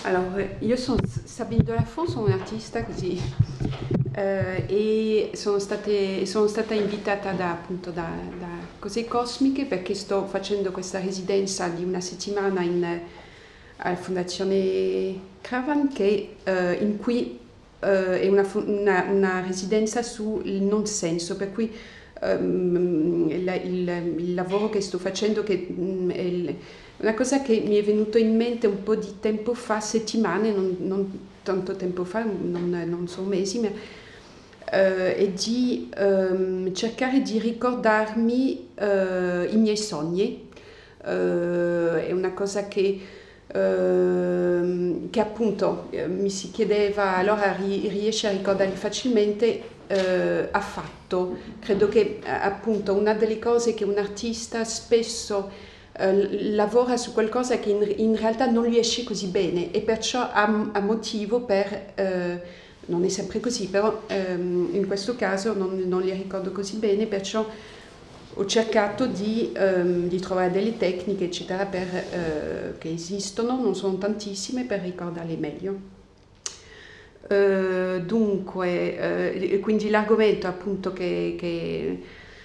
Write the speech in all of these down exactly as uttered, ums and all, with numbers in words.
Allora, io sono Sabine Delafont, sono un'artista così eh, e sono, state, sono stata invitata da, appunto da, da Cose Cosmiche perché sto facendo questa residenza di una settimana in, alla Fondazione Cravan che, eh, in cui eh, è una, una, una residenza sul non senso, per cui um, il, il, il lavoro che sto facendo che um, è il, una cosa che mi è venuto in mente un po' di tempo fa, settimane, non, non tanto tempo fa, non, non so mesi, ma eh, è di ehm, cercare di ricordarmi eh, i miei sogni. Eh, è una cosa che, ehm, che appunto eh, mi si chiedeva, allora ri, riesce a ricordarli facilmente, eh, affatto. Credo che appunto una delle cose che un artista spesso Uh, lavora su qualcosa che in, in realtà non riesce così bene e perciò ha, ha motivo per, uh, non è sempre così, però um, in questo caso non, non li ricordo così bene, perciò ho cercato di, um, di trovare delle tecniche eccetera per, uh, che esistono, non sono tantissime, per ricordarle meglio. Uh, dunque, uh, quindi l'argomento appunto che, che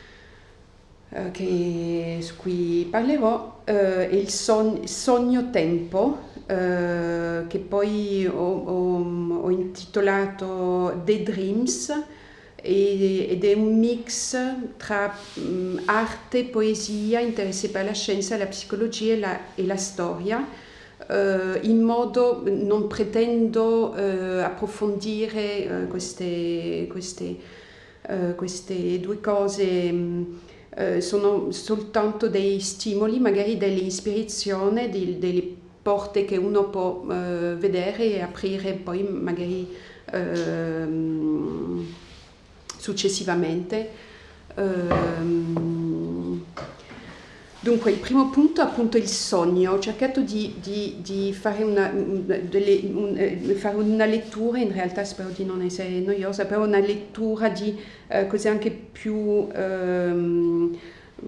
Che, su cui parlerò eh, è il sogno, sogno tempo, eh, che poi ho, ho, ho intitolato Daydreams, ed è un mix tra mh, arte, poesia, interesse per la scienza, la psicologia e la, e la storia, eh, in modo, non pretendo eh, approfondire eh, queste, queste, eh, queste due cose. Mh, Uh, sono soltanto dei stimoli, magari delle ispirazioni, di, delle porte che uno può uh, vedere e aprire poi magari uh, successivamente. Uh, dunque, il primo punto è appunto il sogno. Ho cercato di, di, di fare, una, delle, un, fare una lettura, in realtà spero di non essere noiosa, però una lettura di eh, cose anche più, ehm,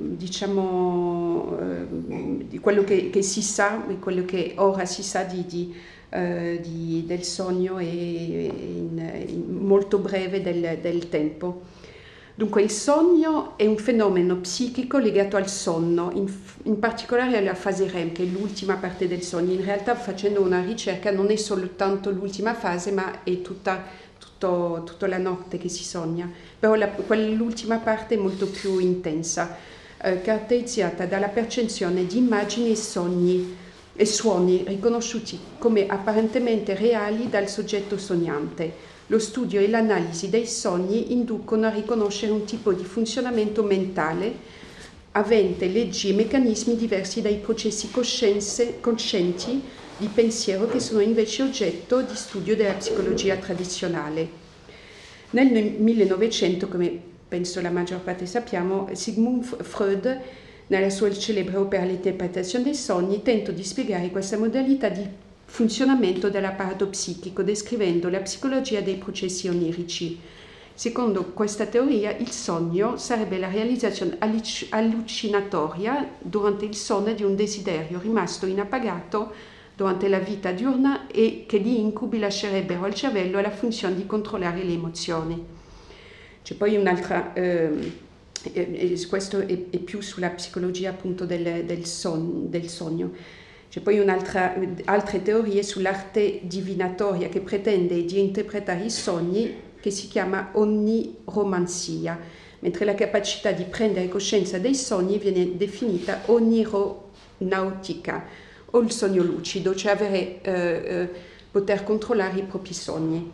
diciamo, eh, di quello che, che si sa, quello che ora si sa di, di, eh, di, del sogno e in, in molto breve del, del tempo. Dunque il sogno è un fenomeno psichico legato al sonno, in, in particolare alla fase REM, che è l'ultima parte del sogno. In realtà, facendo una ricerca, non è soltanto l'ultima fase, ma è tutta, tutto, tutta la notte che si sogna. Però la, quell'ultima parte è molto più intensa, eh, caratterizzata dalla percezione di immagini e sogni e suoni riconosciuti come apparentemente reali dal soggetto sognante. Lo studio e l'analisi dei sogni inducono a riconoscere un tipo di funzionamento mentale avente leggi e meccanismi diversi dai processi coscienti di pensiero che sono invece oggetto di studio della psicologia tradizionale. Nel millenovecento, come penso la maggior parte sappiamo, Sigmund Freud, nella sua celebre opera L'interpretazione dei sogni, tentò di spiegare questa modalità di funzionamento dell'apparato psichico, descrivendo la psicologia dei processi onirici. Secondo questa teoria, il sogno sarebbe la realizzazione allucinatoria durante il sonno di un desiderio rimasto inappagato durante la vita diurna e che gli incubi lascerebbero al cervello la funzione di controllare le emozioni. C'è poi un'altra, eh, eh, questo è, è più sulla psicologia appunto del, del, son, del sogno. C'è poi un'altra, altre teorie sull'arte divinatoria che pretende di interpretare i sogni, che si chiama oniromanzia, mentre la capacità di prendere coscienza dei sogni viene definita onironautica, o il sogno lucido, cioè avere, eh, eh, poter controllare i propri sogni.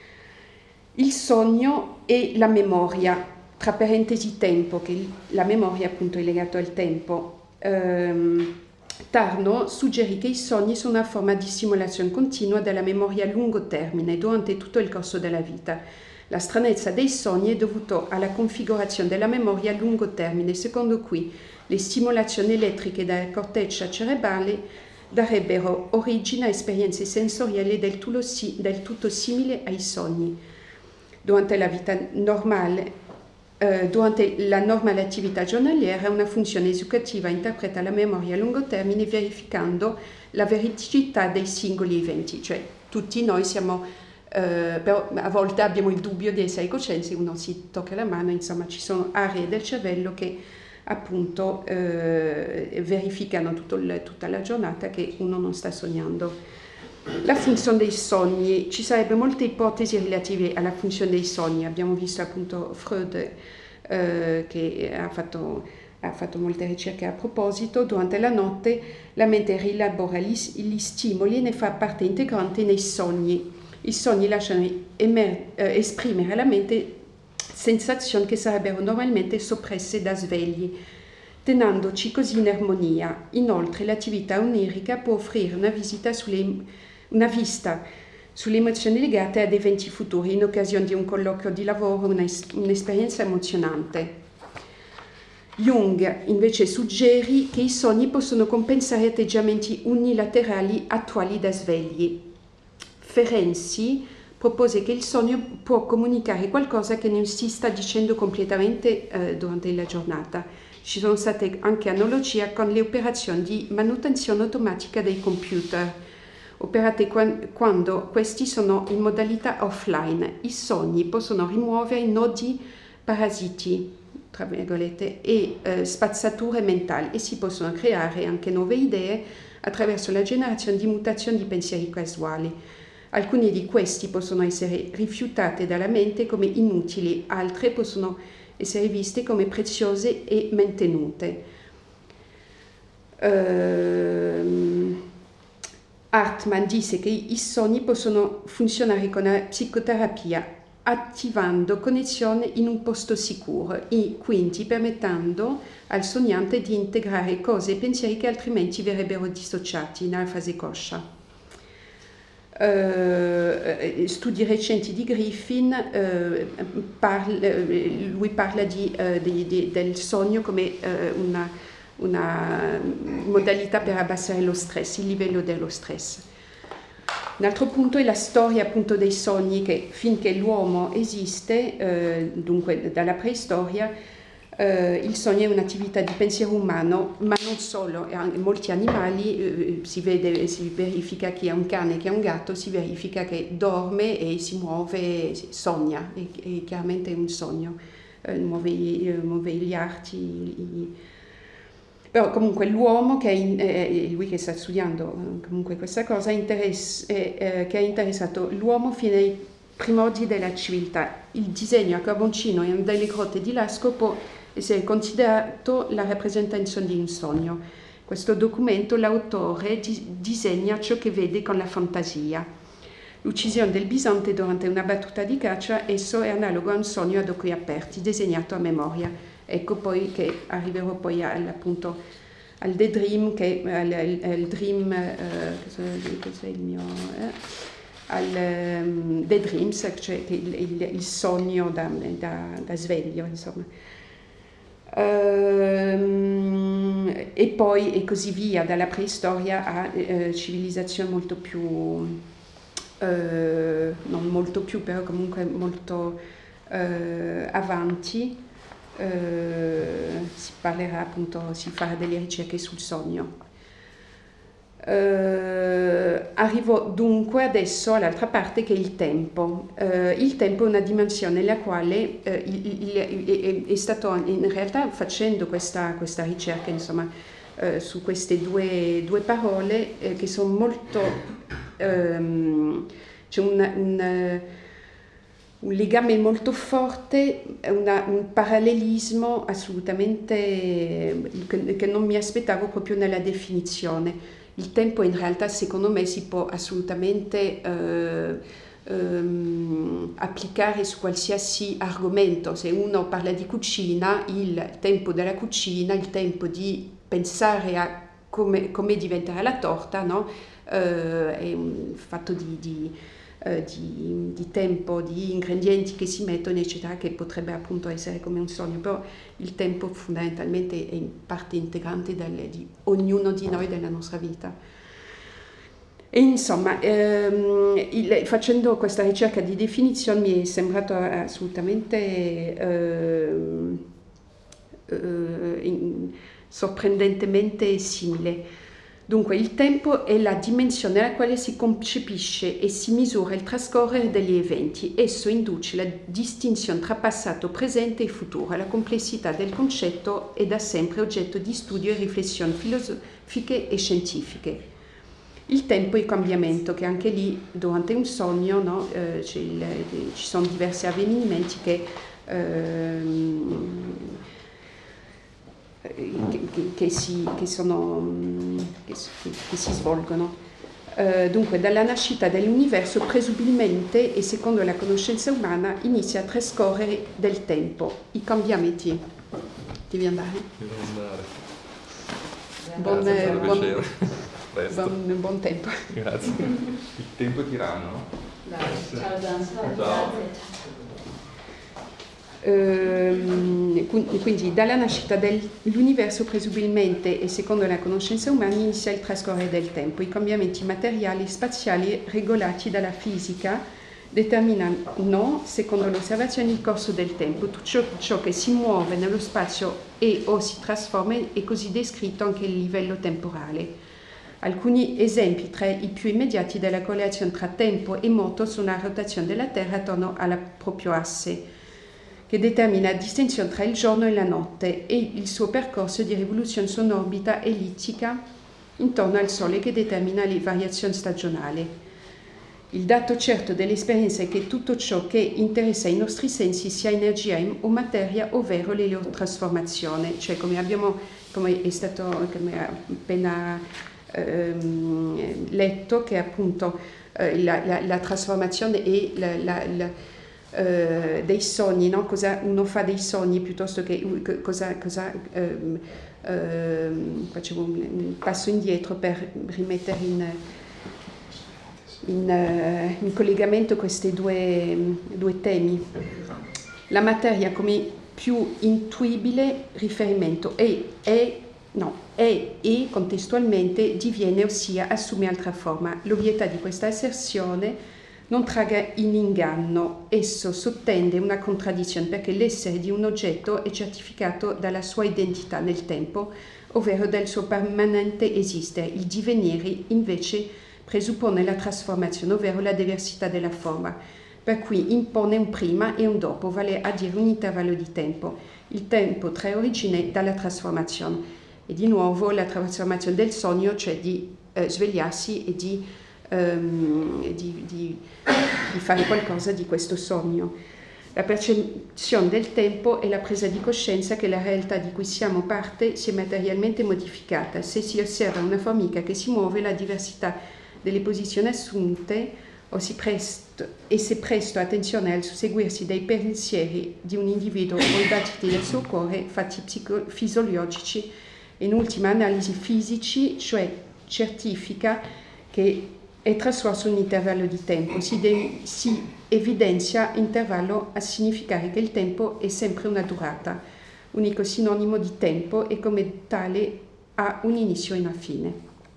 Il sogno e la memoria, tra parentesi tempo, che la memoria appunto è legata al tempo. Ehm, Tarno suggerì che i sogni sono una forma di simulazione continua della memoria a lungo termine durante tutto il corso della vita. La stranezza dei sogni è dovuta alla configurazione della memoria a lungo termine, secondo cui le stimolazioni elettriche della corteccia cerebrale darebbero origine a esperienze sensoriali del tutto, del tutto simili ai sogni. Durante la vita normale eh, durante la normale attività giornaliera una funzione educativa interpreta la memoria a lungo termine verificando la veridicità dei singoli eventi, cioè tutti noi siamo Uh, però a volte abbiamo il dubbio di essere coscienzi, uno si tocca la mano, insomma ci sono aree del cervello che appunto uh, verificano tutto il, tutta la giornata che uno non sta sognando. La funzione dei sogni, ci sarebbero molte ipotesi relative alla funzione dei sogni, abbiamo visto appunto Freud uh, che ha fatto, ha fatto molte ricerche a proposito. Durante la notte la mente rielabora gli, gli stimoli e ne fa parte integrante nei sogni. I sogni lasciano emer- eh, esprimere alla mente sensazioni che sarebbero normalmente soppresse da svegli, tenendoci così in armonia. Inoltre l'attività onirica può offrire una, visita sulle, una vista sulle emozioni legate ad eventi futuri in occasione di un colloquio di lavoro, una, un'esperienza emozionante. Jung invece suggerì che i sogni possono compensare atteggiamenti unilaterali attuali da svegli. Ferenczi propose che il sogno può comunicare qualcosa che non si sta dicendo completamente eh, durante la giornata. Ci sono state anche analogie con le operazioni di manutenzione automatica dei computer, operate quando questi sono in modalità offline. I sogni possono rimuovere nodi parasiti, tra virgolette, e eh, spazzature mentali e si possono creare anche nuove idee attraverso la generazione di mutazioni di pensieri casuali. Alcuni di questi possono essere rifiutate dalla mente come inutili, altre possono essere viste come preziose e mantenute. Uh, Hartmann disse che i sogni possono funzionare con la psicoterapia attivando connessione in un posto sicuro e quindi permettendo al sognante di integrare cose e pensieri che altrimenti verrebbero dissociati nella fase conscia. Uh, studi recenti di Griffin, uh, parla, lui parla di, uh, di, di, del sogno come uh, una, una modalità per abbassare lo stress, il livello dello stress. Un altro punto è la storia appunto dei sogni che finché l'uomo esiste, uh, dunque dalla preistoria, Uh, il sogno è un'attività di pensiero umano, ma non solo, in molti animali uh, si vede, si verifica chi è un cane, chi è un gatto, si verifica che dorme e si muove, sogna, e, e chiaramente è un sogno, uh, muove, uh, muove gli arti, i... però comunque l'uomo, che è, in, eh, lui che sta studiando comunque questa cosa, interess- eh, eh, che ha interessato l'uomo fino ai primordi della civiltà. Il disegno a carboncino in delle grotte di Lascaux può essere considerato la rappresentazione di un sogno. Questo documento l'autore di- disegna ciò che vede con la fantasia. L'uccisione del bisonte durante una battuta di caccia, esso è analogo a un sogno ad occhi aperti, disegnato a memoria. Ecco poi che arriverò poi al, appunto al The Dream, che al, al, al Dream, eh, cos'è il mio... Eh? al um, The Dreams, cioè il, il, il sogno da, da, da sveglio, insomma. Uh, e poi e così via, dalla preistoria a uh, civilizzazioni molto più, uh, non molto più, però comunque molto uh, avanti, uh, si parlerà appunto, si farà delle ricerche sul sogno. Uh, arrivo dunque adesso all'altra parte che è il tempo. Uh, il tempo è una dimensione nella quale uh, il, il, il, è, è stato in realtà facendo questa, questa ricerca insomma uh, su queste due, due parole uh, che sono molto um, c'è un, un, un legame molto forte, una, un parallelismo assolutamente che, che non mi aspettavo proprio nella definizione. Il tempo in realtà secondo me si può assolutamente eh, ehm, applicare su qualsiasi argomento. Se uno parla di cucina, il tempo della cucina, il tempo di pensare a come, come diventerà la torta, no? Eh, è un fatto di, di, eh, di, di tempo, di ingredienti che si mettono, eccetera, che potrebbe appunto essere come un sogno, però il tempo fondamentalmente è parte integrante del, di ognuno di noi, della nostra vita. E insomma, ehm, il, facendo questa ricerca di definizione mi è sembrato assolutamente ehm, eh, in, sorprendentemente simile. Dunque, il tempo è la dimensione alla quale si concepisce e si misura il trascorrere degli eventi. Esso induce la distinzione tra passato, presente e futuro. La complessità del concetto è da sempre oggetto di studio e riflessioni filosofiche e scientifiche. Il tempo è il cambiamento, che anche lì, durante un sogno, no, eh, il, ci sono diversi avvenimenti che... Ehm, Che, che, che, si, che, sono, che, che si svolgono. Uh, dunque, dalla nascita dell'universo, presumibilmente e secondo la conoscenza umana, inizia a trascorrere del tempo, i cambiamenti. Devi andare? Devo andare. Buon, eh, buon, buon, buon tempo. Grazie. Il tempo è tiranno, no? Dai, ciao Dan. Ciao. Quindi dalla nascita dell'universo presumibilmente e secondo la conoscenza umana inizia il trascorrere del tempo. I cambiamenti materiali e spaziali regolati dalla fisica determinano, secondo l'osservazione, il corso del tempo. Tutto ciò, ciò che si muove nello spazio e o si trasforma è così descritto anche a livello temporale. Alcuni esempi tra i più immediati della correlazione tra tempo e moto sono la rotazione della Terra attorno al proprio asse, che determina la distinzione tra il giorno e la notte, e il suo percorso di rivoluzione su un'orbita ellittica intorno al Sole, che determina le variazioni stagionali. Il dato certo dell'esperienza è che tutto ciò che interessa i nostri sensi sia energia o materia, ovvero le loro trasformazioni, cioè come abbiamo, come è stato come ha appena ehm, letto, che appunto eh, la, la, la trasformazione e la, la, la Uh, dei sogni, no? Cosa uno fa dei sogni piuttosto che uh, cosa, cosa uh, uh, facevo un, un passo indietro per rimettere in, in, uh, in collegamento questi due, due temi. La materia come più intuibile riferimento è, è, no, è e contestualmente diviene, ossia assume altra forma. L'ovvietà di questa asserzione non tragga in inganno, esso sottende una contraddizione, perché l'essere di un oggetto è certificato dalla sua identità nel tempo, ovvero dal suo permanente esistere. Il divenire invece presuppone la trasformazione, ovvero la diversità della forma, per cui impone un prima e un dopo, vale a dire un intervallo di tempo. Il tempo trae origine dalla trasformazione, e di nuovo la trasformazione del sogno, cioè di eh, svegliarsi e di Um, di, di, di fare qualcosa di questo sogno. La percezione del tempo è la presa di coscienza che la realtà di cui siamo parte si è materialmente modificata. Se si osserva una formica che si muove, la diversità delle posizioni assunte o si presto, e se presto attenzione al susseguirsi dei pensieri di un individuo o i battiti del suo cuore, fatti psico- fisiologici e in ultima analisi fisici, cioè certifica che è trascorso un intervallo di tempo, si, de- si evidenzia intervallo a significare che il tempo è sempre una durata, unico sinonimo di tempo, e come tale ha un inizio e una fine.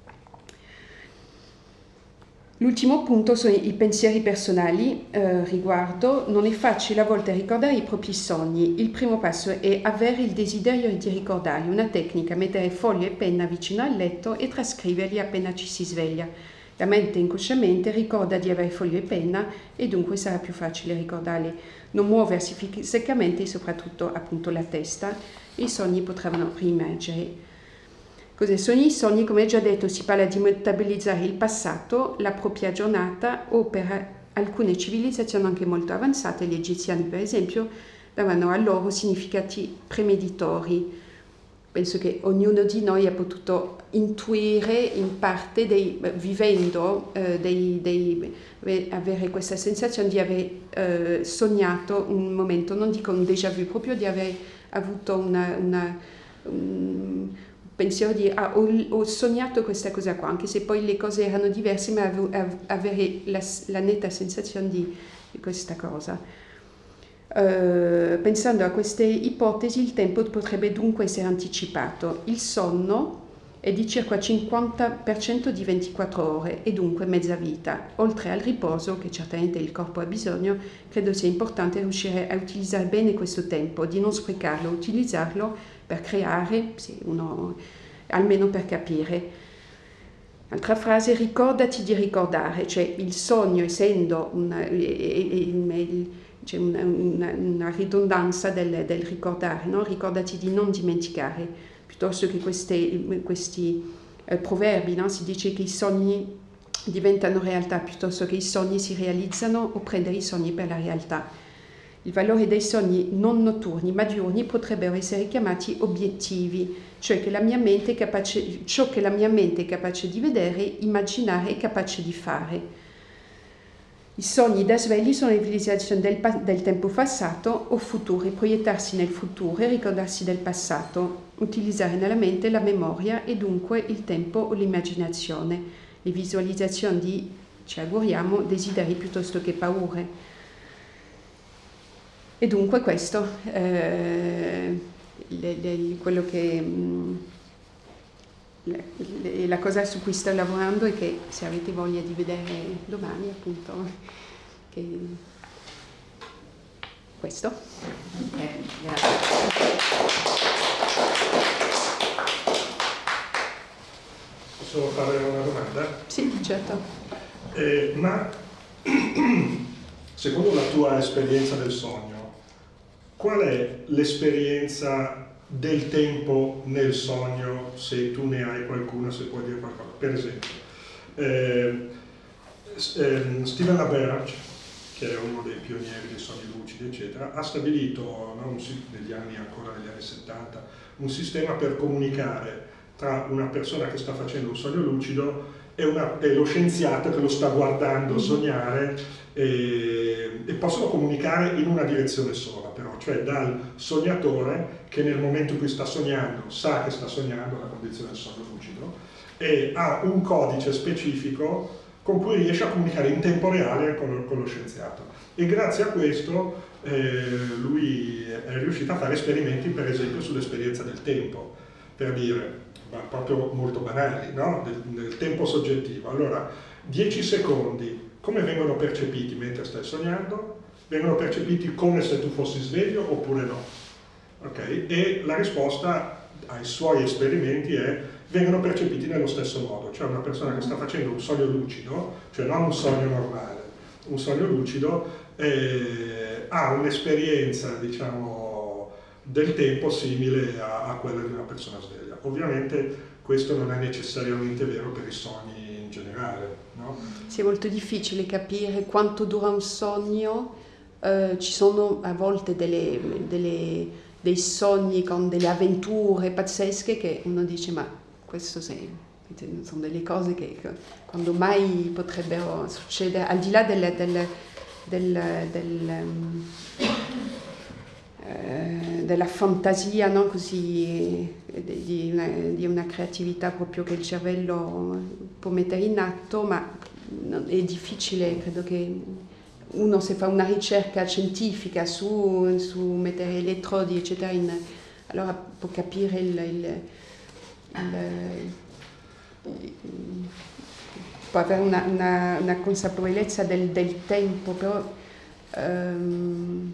L'ultimo punto sono i pensieri personali eh, riguardo. Non è facile a volte ricordare i propri sogni. Il primo passo è avere il desiderio di ricordarli. Una tecnica: mettere foglio e penna vicino al letto e trascriverli appena ci si sveglia. La mente inconsciamente ricorda di avere foglio e penna e dunque sarà più facile ricordarli. Non muoversi fisicamente e soprattutto appunto la testa. I sogni potranno riemergere. Cosa sono i sogni? Come già detto, si parla di metabolizzare il passato, la propria giornata, o per alcune civilizzazioni anche molto avanzate, gli egiziani per esempio, davano a loro significati premeditori. Penso che ognuno di noi ha potuto intuire in parte, dei, vivendo, eh, dei, dei, avere questa sensazione di aver eh, sognato un momento, non dico un déjà vu, proprio di aver avuto una, una, un pensiero di ah, ho, ho sognato questa cosa qua, anche se poi le cose erano diverse, ma avevo, avere la, la netta sensazione di, di questa cosa. Uh, pensando a queste ipotesi, il tempo potrebbe dunque essere anticipato. Il sonno è di circa cinquanta per cento di ventiquattro ore e dunque mezza vita. Oltre al riposo, che certamente il corpo ha bisogno, credo sia importante riuscire a utilizzare bene questo tempo, di non sprecarlo, utilizzarlo per creare, se uno, almeno per capire. Altra frase, ricordati di ricordare, cioè il sogno essendo una, c'è una, una, una ridondanza del, del ricordare, no? Ricordati di non dimenticare, piuttosto che queste, questi eh, proverbi, no? Si dice che i sogni diventano realtà piuttosto che i sogni si realizzano o prendere i sogni per la realtà. Il valore dei sogni non notturni ma diurni potrebbero essere chiamati obiettivi, cioè che la mia mente è capace, ciò che la mia mente è capace di vedere, immaginare e capace di fare. I sogni da svegli sono le visualizzazioni del, del tempo passato o futuro, proiettarsi nel futuro e ricordarsi del passato, utilizzare nella mente la memoria e dunque il tempo o l'immaginazione. Le visualizzazioni di, ci auguriamo, desideri piuttosto che paure. E dunque questo eh, le, le, quello che mh, le, la cosa su cui sto lavorando e che se avete voglia di vedere domani appunto che questo. Eh, grazie. Posso fare una domanda? Sì, certo. Eh, ma secondo la tua esperienza del sogno, qual è l'esperienza del tempo nel sogno, se tu ne hai qualcuna, se puoi dire qualcosa? Per esempio, eh, eh, Stephen LaBerge, che è uno dei pionieri dei sogni lucidi, eccetera, ha stabilito, no, un, negli anni, ancora negli anni settanta, un sistema per comunicare tra una persona che sta facendo un sogno lucido e, una, e lo scienziato che lo sta guardando sognare, e, e possono comunicare in una direzione sola però, cioè dal sognatore che nel momento in cui sta sognando sa che sta sognando, la condizione del sogno lucido, e ha un codice specifico con cui riesce a comunicare in tempo reale con, con lo scienziato. E grazie a questo eh, lui è riuscito a fare esperimenti, per esempio, sull'esperienza del tempo, per dire, ma proprio molto banali, no? del, del tempo soggettivo. Allora, dieci secondi, come vengono percepiti mentre stai sognando? Vengono percepiti come se tu fossi sveglio oppure no? Okay? E la risposta ai suoi esperimenti è: vengono percepiti nello stesso modo, cioè una persona che sta facendo un sogno lucido, cioè non un sogno normale, un sogno lucido, eh, ha un'esperienza, diciamo, del tempo simile a, a quella di una persona sveglia. Ovviamente questo non è necessariamente vero per i sogni in generale, no? Sì, è molto difficile capire quanto dura un sogno, eh, ci sono a volte delle, delle, dei sogni con delle avventure pazzesche che uno dice ma questo sì, sono delle cose che quando mai potrebbero succedere, al di là del, del, del, del, eh, della fantasia, no? Così, di, una, di una creatività proprio che il cervello può mettere in atto, ma è difficile, credo che uno se fa una ricerca scientifica su, su mettere elettrodi eccetera, in, allora può capire il, il Il, il, può avere una, una, una consapevolezza del, del tempo, però um,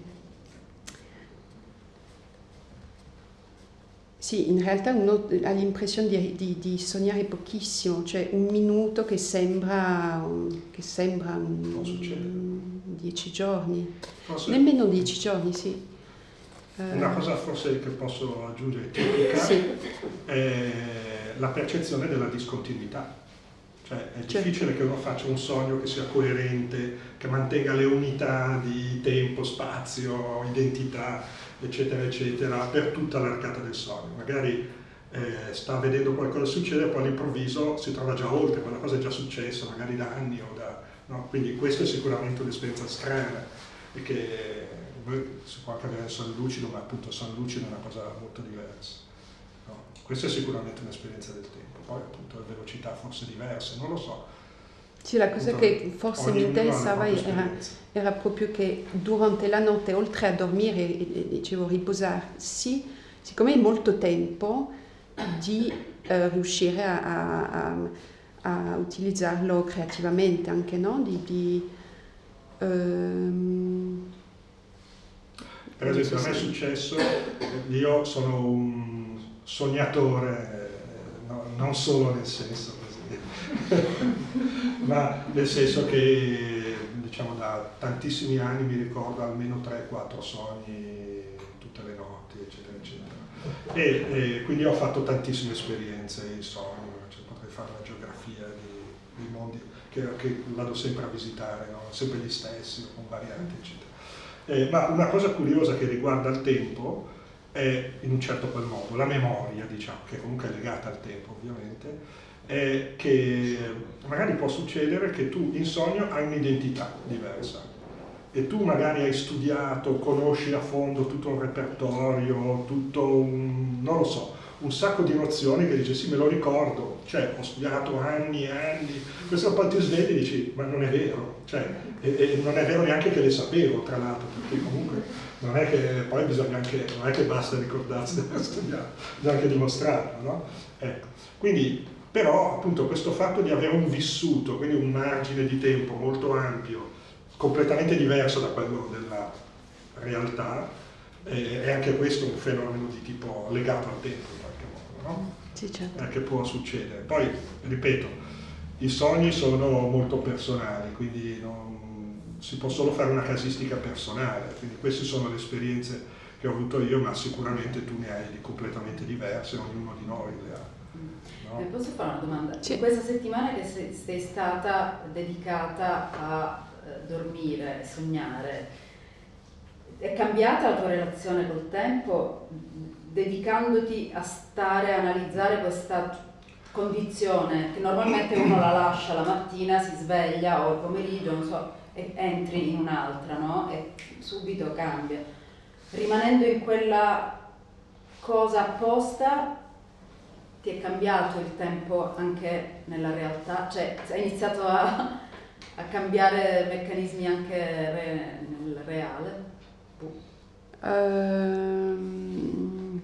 sì, in realtà uno ha l'impressione di, di, di sognare pochissimo, cioè un minuto che sembra, che sembra un, un, dieci giorni, forse, nemmeno dieci giorni, sì. Una cosa forse che posso aggiungere tipica, sì, è la percezione della discontinuità. Cioè è difficile, certo, che uno faccia un sogno che sia coerente, che mantenga le unità di tempo, spazio, identità, eccetera, eccetera, per tutta l'arcata del sogno. Magari eh, sta vedendo qualcosa succedere e poi all'improvviso si trova già oltre, quella cosa è già successa, magari da anni o da... No? Quindi questa è sicuramente un'esperienza strana e che si può anche avere il sonno lucido, ma appunto il sonno lucido è una cosa molto diversa. No? Questa è sicuramente un'esperienza del tempo, poi appunto le velocità forse diverse, non lo so. Sì, la cosa appunto, che forse mi interessava era, era proprio che durante la notte, oltre a dormire e, e dicevo riposarsi, siccome è molto tempo, di eh, riuscire a, a, a, a utilizzarlo creativamente anche, no? Di, di, ehm, per esempio, a me è successo, io sono un sognatore, no, non solo nel senso così, ma nel senso che diciamo da tantissimi anni mi ricordo almeno tre quattro sogni tutte le notti, eccetera, eccetera. E, e quindi ho fatto tantissime esperienze in sogno, cioè potrei fare una geografia di, di mondi che, che vado sempre a visitare, no? Sempre gli stessi, con varianti, eccetera. Eh, ma una cosa curiosa che riguarda il tempo è, in un certo qual modo, la memoria, diciamo, che comunque è legata al tempo ovviamente, è che magari può succedere che tu in sogno hai un'identità diversa e tu magari hai studiato, conosci a fondo tutto un repertorio, tutto un, non lo so, un sacco di nozioni che dici sì, me lo ricordo, cioè ho studiato anni e anni, questo poi ti svegli e dici ma non è vero, cioè, e, e non è vero neanche che le sapevo tra l'altro, perché comunque non è che poi bisogna anche, non è che basta ricordarsi di aver studiato, bisogna anche dimostrarlo, no? Ecco. Quindi, però appunto questo fatto di avere un vissuto, quindi un margine di tempo molto ampio, completamente diverso da quello della realtà, eh, è anche questo un fenomeno di tipo legato al tempo in qualche modo, no? Sì, certo. Eh, che può succedere. Poi, ripeto, i sogni sono molto personali, quindi non, si può solo fare una casistica personale, quindi queste sono le esperienze che ho avuto io, ma sicuramente tu ne hai di completamente diverse, ognuno di noi le ha. No? Eh, posso fare una domanda? Sì. Questa settimana che sei, sei stata dedicata a eh, dormire, sognare, è cambiata la tua relazione col tempo, dedicandoti a stare a analizzare questa condizione che normalmente uno la lascia la mattina, si sveglia o il pomeriggio, non so, e entri in un'altra, no? E subito cambia. Rimanendo in quella cosa apposta, ti è cambiato il tempo anche nella realtà? Cioè, hai iniziato a, a cambiare meccanismi anche re, nel reale? Ehm,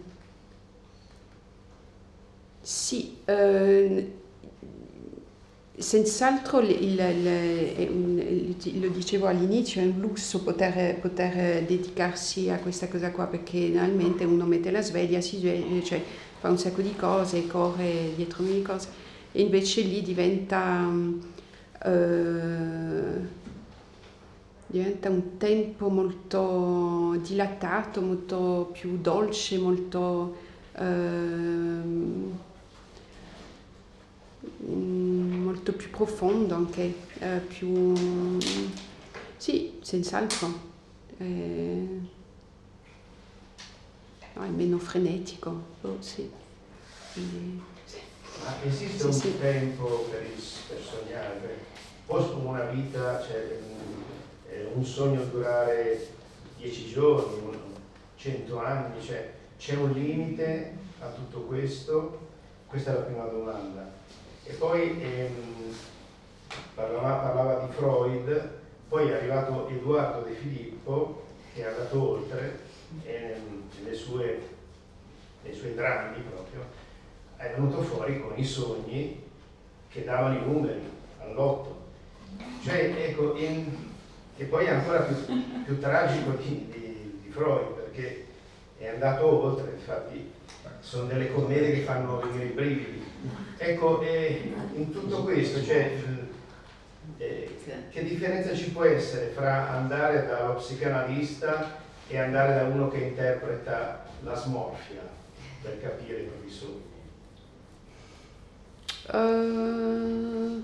sì, eh, senz'altro il- il- il- è un- lo dicevo all'inizio, è un lusso poter, poter dedicarsi a questa cosa qua, perché realmente uno mette la sveglia, si sveglia, cioè fa un sacco di cose, corre dietro mille cose, e invece lì diventa, eh, diventa un tempo molto dilatato, molto più dolce, molto, ehm, mm, molto più profondo anche, eh, più, sì, senz'altro. Eh, no, è meno frenetico, oh, sì. Quindi, Ma esiste sì, un sì. tempo per, il, per sognare? Può una vita, cioè eh, un sogno durare dieci giorni, cento anni, cioè c'è un limite a tutto questo? Questa è la prima domanda. E poi ehm, parlava, parlava di Freud, poi è arrivato Edoardo De Filippo che è andato oltre e nelle sue, nei suoi drammi proprio è venuto fuori con i sogni che davano i numeri all'otto. Cioè, ecco, in, che poi è ancora più, più tragico di, di, di Freud, perché è andato oltre, infatti sono delle commedie che fanno venire i brividi. Ecco, eh, in tutto questo, cioè, eh, che differenza ci può essere fra andare dallo psicanalista e andare da uno che interpreta la smorfia per capire i propri sogni? Uh,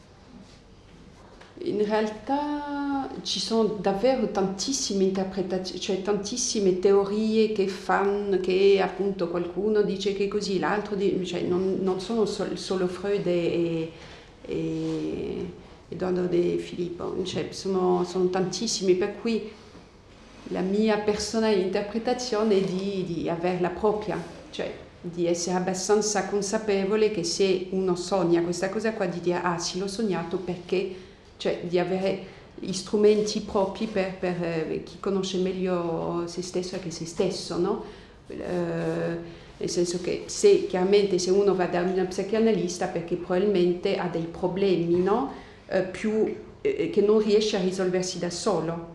in realtà ci sono davvero tantissime interpretazioni, cioè tantissime teorie che fanno, che appunto qualcuno dice che è così, l'altro dice, cioè non, non sono sol, solo Freud e, e Edoardo De Filippo, cioè sono, sono tantissimi, per cui la mia personale interpretazione è di, di avere la propria, cioè di essere abbastanza consapevole che se uno sogna questa cosa qua, di dire ah sì l'ho sognato perché, cioè di avere gli strumenti propri per, per eh, chi conosce meglio se stesso che se stesso, no? Eh, nel senso che se chiaramente se uno va da una psicanalista perché probabilmente ha dei problemi, no? eh, più, eh, che non riesce a risolversi da solo.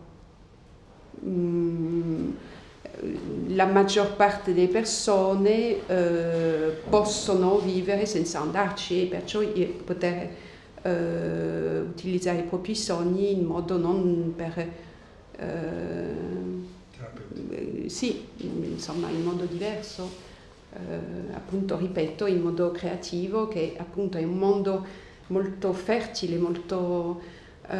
Mm, la maggior parte delle persone eh, possono vivere senza andarci e perciò poter eh, utilizzare i propri sogni in modo non per eh, sì, insomma in modo diverso, eh, appunto ripeto in modo creativo, che appunto è un mondo molto fertile, molto eh,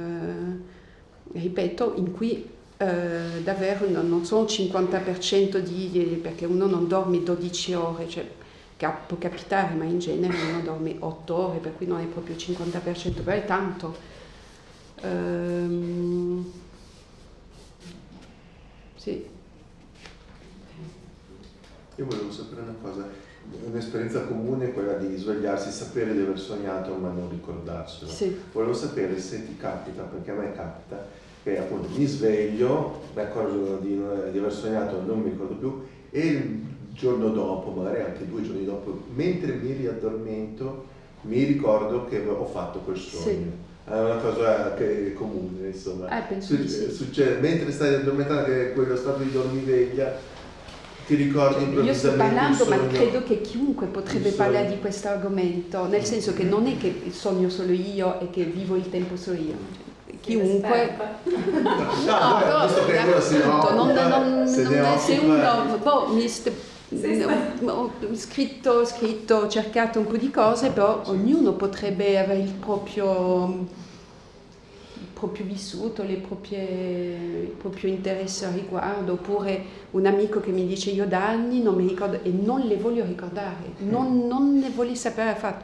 ripeto in cui Uh, davvero non, non sono cinquanta per cento di, di, perché uno non dorme dodici ore, cioè cap, può capitare, ma in genere uno dorme otto ore, per cui non è proprio il cinquanta per cento, però è tanto. Um, sì. Io volevo sapere una cosa, un'esperienza comune è quella di svegliarsi, sapere di aver sognato ma non ricordarselo. Sì. Volevo sapere se ti capita, perché a me capita, che appunto mi sveglio, mi accorgo di, di aver sognato, non mi ricordo più, e il giorno dopo, magari anche due giorni dopo, mentre mi riaddormento, mi ricordo che ho fatto quel sogno. Sì. È una cosa che è comune, insomma. Eh, penso Suc- sì. Succede, mentre stai addormentando, che è quello stato di dormiveglia, ti ricordi improvvisamente. Io sto parlando, ma credo che chiunque potrebbe parlare di questo argomento, nel senso che non è che sogno solo io e che vivo il tempo solo io. Chiunque, no, no, però appunto, non, non, se, non, se uno boh, mi st- ho scritto, scritto, cercato un po' di cose, però ognuno potrebbe avere il proprio, il proprio vissuto, le proprie, il proprio interesse a riguardo, oppure un amico che mi dice io da anni non mi ricordo e non le voglio ricordare, non, non ne voglio sapere affatto.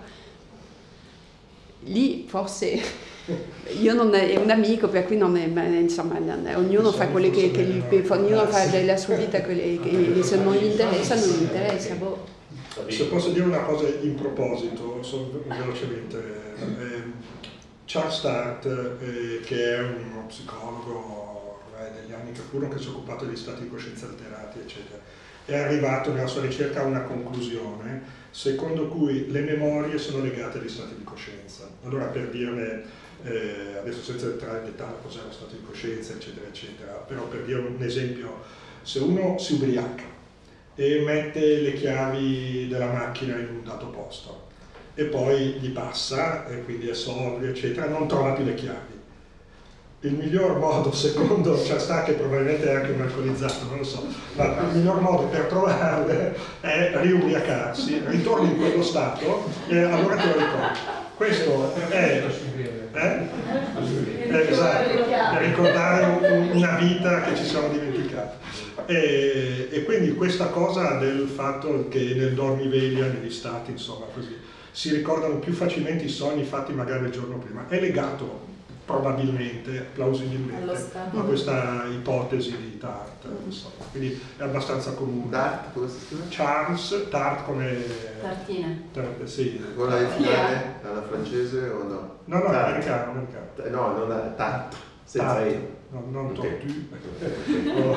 Lì forse io non è un amico, per cui non è, insomma, non è, ognuno fa quello che, che gli, ognuno fa la sua vita, quelle che se non gli interessa non gli interessa. Boh. Se posso dire una cosa in proposito, solo velocemente, eh, Charles Tart, eh, che è uno psicologo eh, degli anni che furono, che si è occupato di stati di coscienza alterati, eccetera, è arrivato nella sua ricerca a una conclusione secondo cui le memorie sono legate agli stati di coscienza. Allora, per dirne Eh, adesso senza entrare in dettaglio cos'è lo stato di coscienza eccetera eccetera, però per dire un esempio, se uno si ubriaca e mette le chiavi della macchina in un dato posto e poi gli passa e quindi è sobrio eccetera, non trova più le chiavi, il miglior modo, secondo Ciastà, che probabilmente è anche un alcolizzato, non lo so, ma il miglior modo per trovarle è riubriacarsi, ritorni in quello stato e allora te lo ricordi. Questo è, eh? Eh, esatto, per ricordare un, una vita che ci siamo dimenticati. E, e quindi questa cosa del fatto che nel dormiveglia, negli stati, insomma, così, si ricordano più facilmente i sogni fatti magari il giorno prima, è legato probabilmente, plausibilmente, a questa ipotesi di Tart, insomma. Quindi è abbastanza comune. Tart, come si scrive? Charles, Tart come... Tartine. Tart, sì. Quella è finale, alla francese o no? No, no, Tart. americano, americano. No, non è Tart, senza Tart. E. No, non okay. tortù. Oh.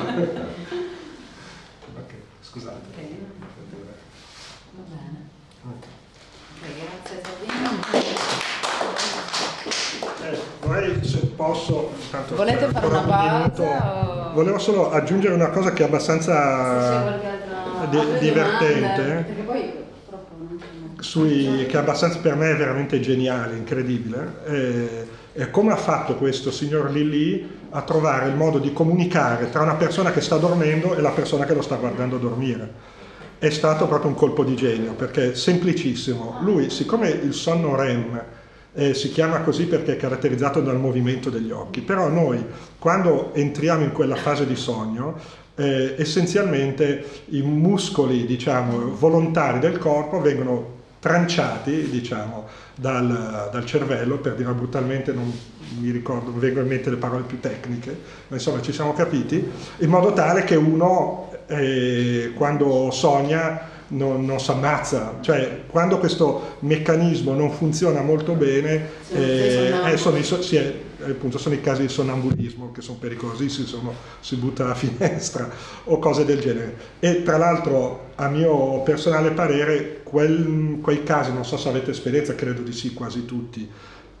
Ok, scusate. Ok. Va bene. Ok. Ok, grazie Sabina. Eh, vorrei, se posso, tanto volete fare una un pausa? minuto, volevo solo aggiungere una cosa che è abbastanza di, divertente, perché poi purtroppo non sui, che è abbastanza, per me è veramente geniale, incredibile, eh, è come ha fatto questo signor Lilly a trovare il modo di comunicare tra una persona che sta dormendo e la persona che lo sta guardando dormire. È stato proprio un colpo di genio, perché è semplicissimo. Lui, siccome il sonno R E M Eh, si chiama così perché è caratterizzato dal movimento degli occhi, però noi quando entriamo in quella fase di sogno eh, essenzialmente i muscoli, diciamo, volontari del corpo vengono tranciati, diciamo, dal, dal cervello, per dire brutalmente, non mi ricordo, non vengono in mente le parole più tecniche, ma insomma ci siamo capiti, in modo tale che uno eh, quando sogna non, non si ammazza. Cioè, quando questo meccanismo non funziona molto bene, eh, eh, sono, i, sì, è, appunto, sono i casi di sonnambulismo che sono pericolosissimi, sono, si butta dalla finestra o cose del genere. E tra l'altro, a mio personale parere, quel, quei casi, non so se avete esperienza, credo di sì, quasi tutti,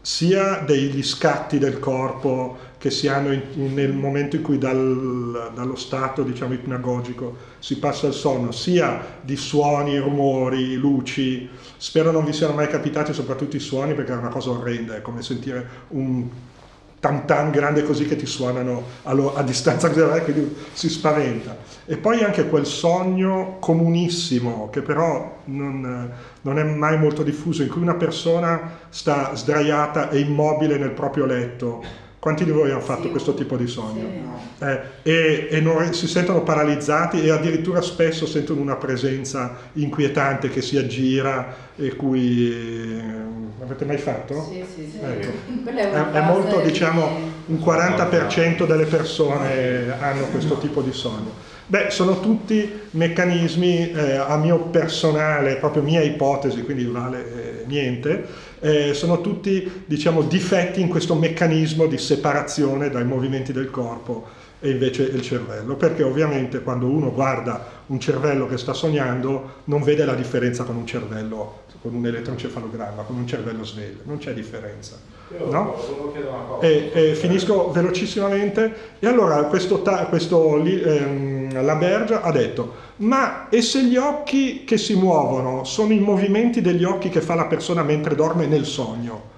sia degli scatti del corpo che si hanno in, in, nel momento in cui dal, dallo stato, diciamo, ipnagogico si passa al sonno, sia di suoni, rumori, luci. Spero non vi siano mai capitati, soprattutto i suoni, perché è una cosa orrenda, è come sentire un tam tam grande così che ti suonano a, a distanza così, quindi si spaventa. E poi anche quel sogno comunissimo, che però non, non è mai molto diffuso, in cui una persona sta sdraiata e immobile nel proprio letto. Quanti di voi hanno fatto sì, questo tipo di sogno? Sì. Eh, e e non, si sentono paralizzati e addirittura spesso sentono una presenza inquietante che si aggira e cui... Avete mai fatto? Sì, sì, sì. Ecco. È, è, è molto, diciamo, di... un quaranta per cento delle persone hanno questo tipo di sogno. Beh, sono tutti meccanismi, eh, a mio personale, proprio mia ipotesi, quindi vale eh, niente, eh, sono tutti, diciamo, difetti in questo meccanismo di separazione dai movimenti del corpo e invece il cervello, perché ovviamente quando uno guarda un cervello che sta sognando non vede la differenza con un cervello, con un elettroencefalogramma, con un cervello sveglio, non c'è differenza. Io no? volevo chiedere una cosa. E, e finisco velocissimamente. E allora questo, questo ehm, Laberge ha detto: ma e se gli occhi che si muovono sono i movimenti degli occhi che fa la persona mentre dorme nel sogno?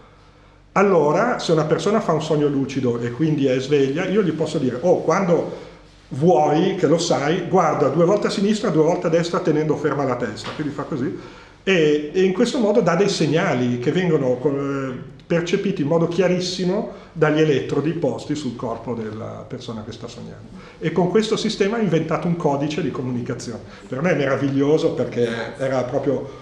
Allora, se una persona fa un sogno lucido e quindi è sveglia, io gli posso dire: oh, quando vuoi, che lo sai, guarda due volte a sinistra, due volte a destra tenendo ferma la testa, quindi fa così. E, e in questo modo dà dei segnali che vengono eh, percepiti in modo chiarissimo dagli elettrodi posti sul corpo della persona che sta sognando. E con questo sistema ha inventato un codice di comunicazione. Per me è meraviglioso, perché era proprio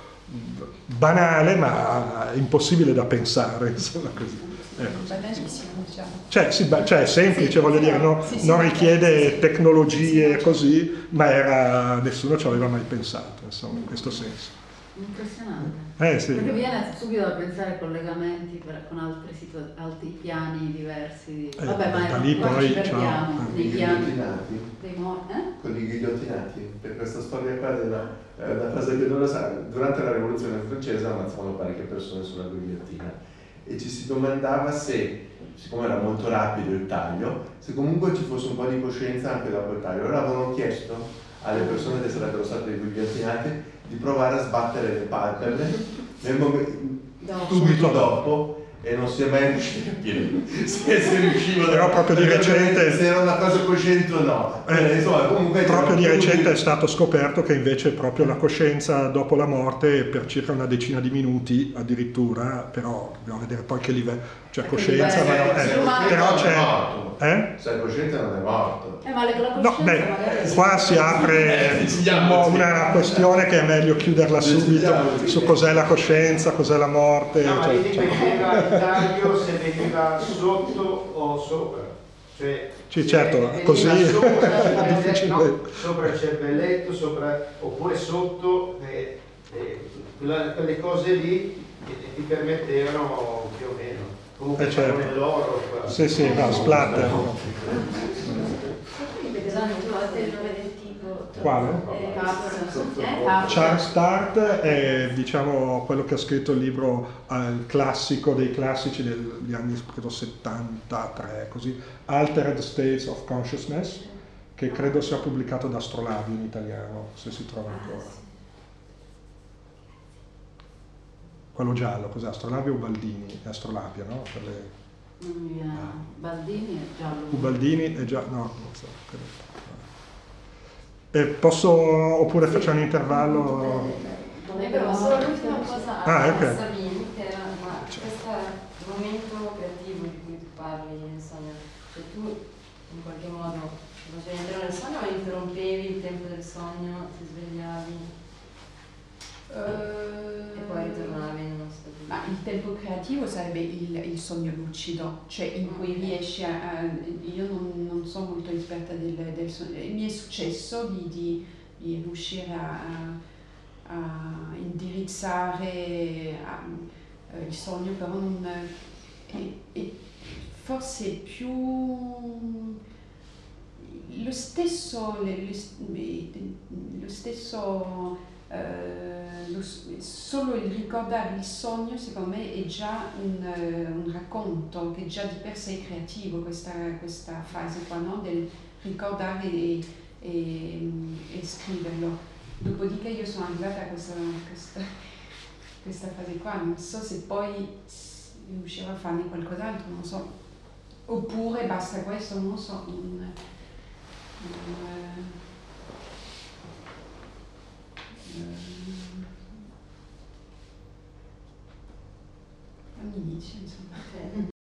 banale ma impossibile da pensare, insomma, così. Ecco. Cioè, sì, cioè è semplice, voglio dire, no, non richiede tecnologie così, ma era, nessuno ci aveva mai pensato, insomma, in questo senso. Impressionante. Eh, sì. Perché viene subito da pensare a collegamenti per, con altri, situ- altri piani diversi. Eh, Vabbè, ma da lì poi ci perdiamo Con nei i piani ghigliottinati, dei morti. Eh? con i ghigliottinati, per questa storia qua della eh, una cosa che non lo sa, durante la rivoluzione francese ammazzavano parecchie persone sulla ghigliottina e ci si domandava se, siccome era molto rapido il taglio, se comunque ci fosse un po' di coscienza anche dopo il taglio. Allora avevano chiesto alle persone che sarebbero state ghigliottinate di provare a sbattere le palpebre nel momento, subito dopo, e non si è mai riuscito a capire se si riusciva, però proprio di recente, se era una cosa cosciente o no. Eh, Insomma, comunque proprio di recente di... è stato scoperto che invece proprio la coscienza dopo la morte per circa una decina di minuti addirittura, però dobbiamo vedere poi che livello, cioè coscienza, ma no, eh, però c'è, eh? se è cosciente non è morto. Eh, ma la coscienza No, beh, magari... qua si apre una questione che è meglio chiuderla subito su cos'è la coscienza, cos'è la morte. No, ma cioè, lì dipendeva il taglio se veniva sotto o sopra. Cioè, sì, certo, così sopra, è difficile. no, sopra il cervelletto, sopra, oppure sotto, eh, eh, quella, quelle cose lì che ti permettevano più o meno. Comunque eh certo. nell'oro. Sì, sì, no, splatter. Quale? Charles Start è, diciamo, quello che ha scritto il libro, eh, il classico dei classici degli anni credo settantatré, così, Altered States of Consciousness, che credo sia pubblicato da Astrolabio in italiano, se si trova ancora. Quello giallo, cos'è? Astrolabio o Baldini? È Astrolabio, no? Per le... Non mi viene. Baldini è giallo. Ubaldini è già... no, non so. E posso... oppure sì, facciamo un intervallo? Eh, però solo l'ultima cosa ah, a okay. Savini, che era ma questo momento creativo di cui tu parli nel sogno, cioè tu in qualche modo facevi entrare nel sogno o interrompevi il tempo del sogno, ti svegliavi? Uh, e poi ritornavi in uno stato. Ma il tempo creativo sarebbe il, il sogno lucido, cioè in cui riesci a... a io non, non sono molto esperta del, del sogno, mi è successo di, di, di riuscire a, a indirizzare a, eh, il sogno, però non, è, è forse più lo stesso, le, le, lo stesso eh, lo, solo il ricordare il sogno secondo me è già un, un racconto che già di per sé è creativo, questa, questa fase qua, no? Del ricordare e, e, e scriverlo. Dopodiché io sono arrivata a questa, questa, questa fase qua, non so se poi riuscirò a farne qualcos'altro, non so, oppure basta questo, non lo so. Non, non, all'inizio insomma.